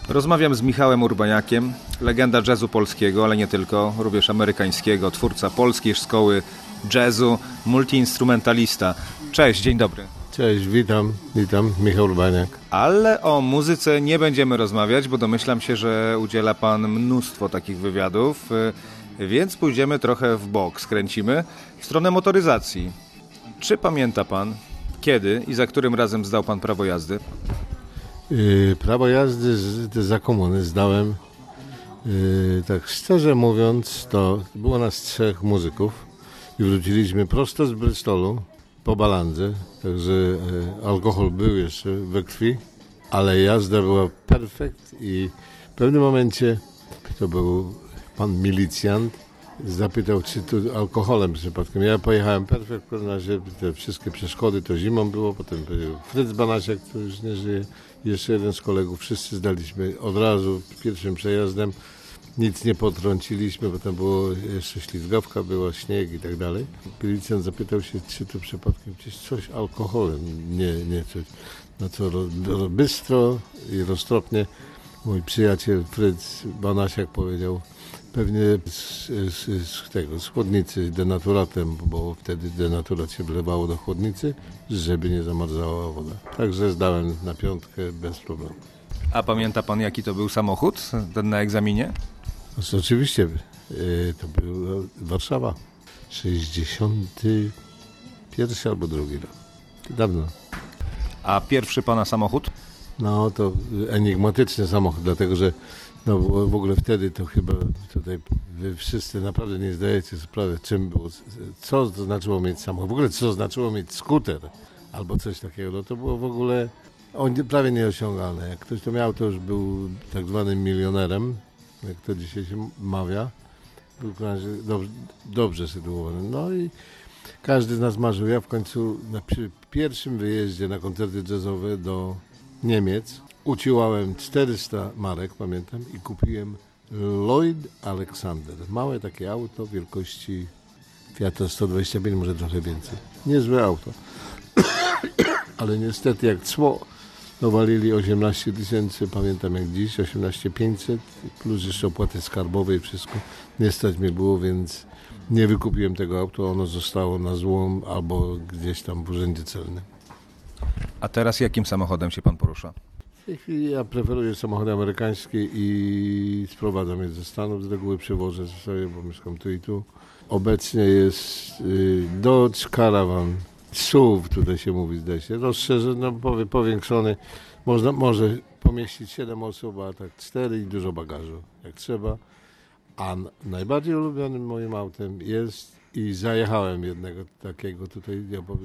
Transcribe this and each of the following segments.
Rozmawiam z Michałem Urbaniakiem, legenda jazzu polskiego, ale nie tylko, również amerykańskiego, twórca polskiej szkoły jazzu, multiinstrumentalista. Cześć, dzień dobry. Cześć, witam, Michał Urbaniak. Ale o muzyce nie będziemy rozmawiać, bo domyślam się, że udziela pan mnóstwo takich wywiadów, więc pójdziemy trochę w bok, skręcimy w stronę motoryzacji. Czy pamięta pan, kiedy i za którym razem zdał pan prawo jazdy? Prawo jazdy za komuny zdałem, tak szczerze mówiąc, to było nas 3 muzyków i wróciliśmy prosto z Bristolu po balandze, także alkohol był jeszcze we krwi, ale jazda była perfekt i w pewnym momencie to był pan milicjant, zapytał, czy tu alkoholem przypadkiem. Ja pojechałem perfekt, w każdym razie te wszystkie przeszkody to zimą było, potem Fryc Banasiak, który już nie żyje, jeszcze jeden z kolegów, wszyscy zdaliśmy od razu pierwszym przejazdem, nic nie potrąciliśmy, bo tam było jeszcze ślizgawka, była śnieg i tak dalej. Milicjant zapytał się, czy tu przypadkiem coś alkoholem, nie coś. No co bystro i roztropnie mój przyjaciel Fryc Banasiak powiedział, pewnie z chłodnicy denaturatem, bo wtedy denaturat się wlewało do chłodnicy, żeby nie zamarzała woda. Także zdałem na 5 bez problemu. A pamięta pan, jaki to był samochód, ten na egzaminie? Oczywiście, to była Warszawa, 61 albo 2 rok. Dawno. A pierwszy pana samochód? No to enigmatyczny samochód, dlatego że no w ogóle wtedy to chyba tutaj wy wszyscy naprawdę nie zdajecie sprawy, czym było, co to znaczyło mieć samochód, w ogóle co znaczyło mieć skuter albo coś takiego, no to było w ogóle prawie nieosiągalne. Jak ktoś to miał, to już był tak zwanym milionerem, jak to dzisiaj się mawia, był dobrze sytuowany. No i każdy z nas marzył. Ja w końcu przy pierwszym wyjeździe na koncerty jazzowe do Niemiec uciłałem 400 marek, pamiętam, i kupiłem Lloyd Alexander. Małe takie auto wielkości Fiata 125, może trochę więcej. Niezłe auto. Ale niestety jak cło dowalili 18 000, pamiętam jak dziś, 18 500, plus jeszcze opłaty skarbowe i wszystko. Nie stać mnie było, więc nie wykupiłem tego auta. Ono zostało na złom albo gdzieś tam w urzędzie celnym. A teraz jakim samochodem się pan porusza? W tej chwili ja preferuję samochody amerykańskie i sprowadzam je ze Stanów, z reguły przywożę sobie, bo mieszkam tu i tu. Obecnie jest Dodge Caravan, SUV tutaj się mówi, zdaje się, rozszerzony, no powiększony, może pomieścić 7 osób, a tak 4 i dużo bagażu, jak trzeba. A najbardziej ulubionym moim autem jest i zajechałem jednego takiego tutaj,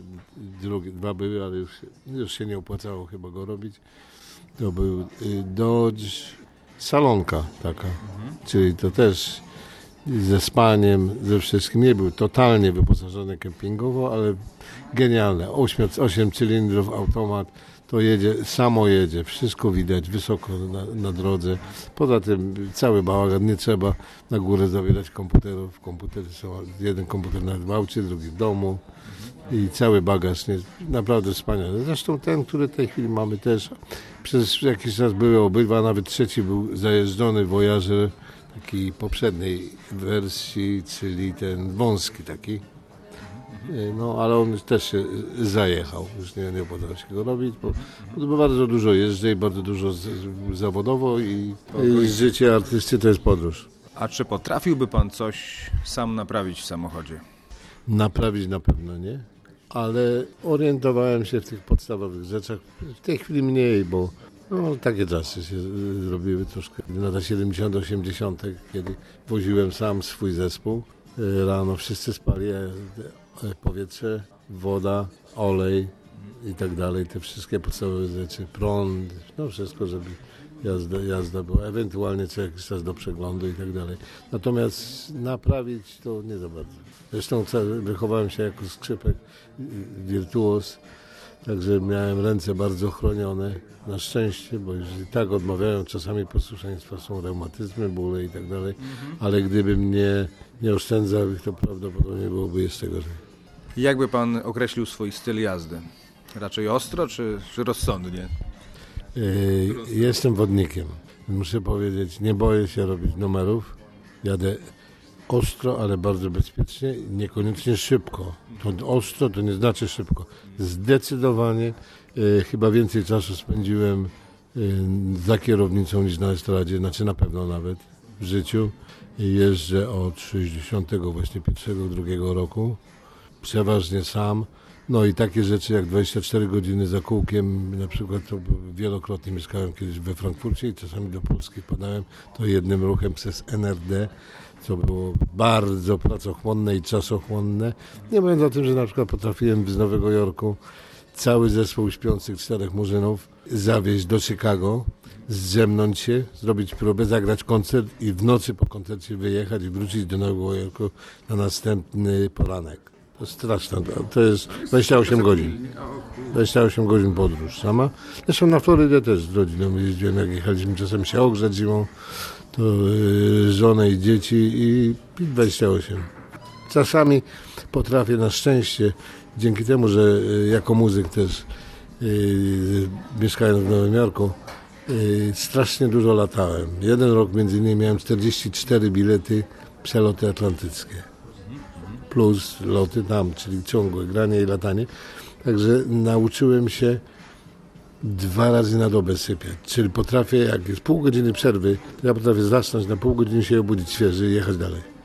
dwa były, ale już się nie opłacało chyba go robić. To był Dodge Salonka taka, czyli to też ze spaniem, ze wszystkim. Nie był totalnie wyposażony kempingowo, ale genialne. 8 cylindrów, automat, to samo jedzie, wszystko widać, wysoko na drodze. Poza tym cały bałagan, nie trzeba na górę zabierać komputerów. Komputery są, jeden komputer nawet w aucie, drugi w domu i cały bagaż, naprawdę wspaniały. Zresztą ten, który w tej chwili mamy też, przez jakiś czas były obydwa, nawet trzeci był zajeżdżony Voyager, takiej poprzedniej wersji, czyli ten wąski taki. No, ale on też się zajechał, już nie opłacało się go robić, bo bardzo dużo jeżdżę i bardzo dużo zawodowo i życie artysty to jest podróż. A czy potrafiłby pan coś sam naprawić w samochodzie? Naprawić na pewno nie, ale orientowałem się w tych podstawowych rzeczach. W tej chwili mniej, bo takie czasy się zrobiły troszkę. Lata 70-80, kiedy woziłem sam swój zespół. Rano wszyscy spali, powietrze, woda, olej i tak dalej. Te wszystkie podstawowe rzeczy, prąd, wszystko, żeby jazda była. Ewentualnie co jakiś czas do przeglądu i tak dalej. Natomiast naprawić to nie za bardzo. Zresztą wychowałem się jako skrzypek, wirtuos, także miałem ręce bardzo chronione, na szczęście, bo już i tak odmawiają czasami posłuszeństwa, są reumatyzmy, bóle i tak dalej, ale gdybym nie oszczędzał ich, to prawdopodobnie byłoby jeszcze gorzej. Jakby pan określił swój styl jazdy? Raczej ostro czy rozsądnie? Jestem wodnikiem. Muszę powiedzieć, nie boję się robić numerów. Jadę ostro, ale bardzo bezpiecznie, niekoniecznie szybko. To ostro to nie znaczy szybko. Zdecydowanie chyba więcej czasu spędziłem za kierownicą niż na estradzie, znaczy na pewno nawet w życiu. Jeżdżę od 61 roku, przeważnie sam. No i takie rzeczy jak 24 godziny za kółkiem, na przykład to wielokrotnie mieszkałem kiedyś we Frankfurcie i czasami do Polski wpadałem, to jednym ruchem przez NRD, co było bardzo pracochłonne i czasochłonne. Nie mówiąc o tym, że na przykład potrafiłem z Nowego Jorku cały zespół śpiących 4 murzynów zawieźć do Chicago, zdrzemnąć się, zrobić próbę, zagrać koncert i w nocy po koncercie wyjechać i wrócić do Nowego Jorku na następny poranek. To straszne, to jest 28 godzin. 28 godzin podróż sama. Zresztą na Florydę też z rodziną jeździłem, jak jechaliśmy czasem się ogrzać zimą, to żonę i dzieci i 28. Czasami potrafię na szczęście, dzięki temu, że jako muzyk też mieszkając w Nowym Jorku, strasznie dużo latałem. Jeden rok między innymi miałem 44 bilety przeloty atlantyckie. Plus loty tam, czyli ciągłe granie i latanie. Także nauczyłem się 2 razy na dobę sypiać. Czyli potrafię, jak jest pół godziny przerwy, to ja potrafię zasnąć, na pół godziny się obudzić świeży i jechać dalej.